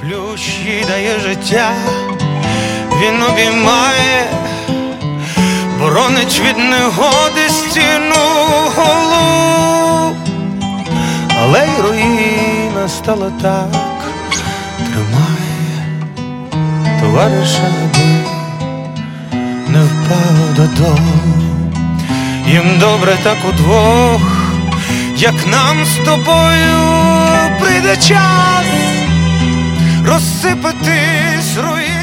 Плющ їй дає життя, він обіймає, боронить від негоди стіну голу. Але й руїна стала так, тримає товариша, аби не впав додому. Їм добре так удвох, як нам з тобою прийде час розсипатись руїн.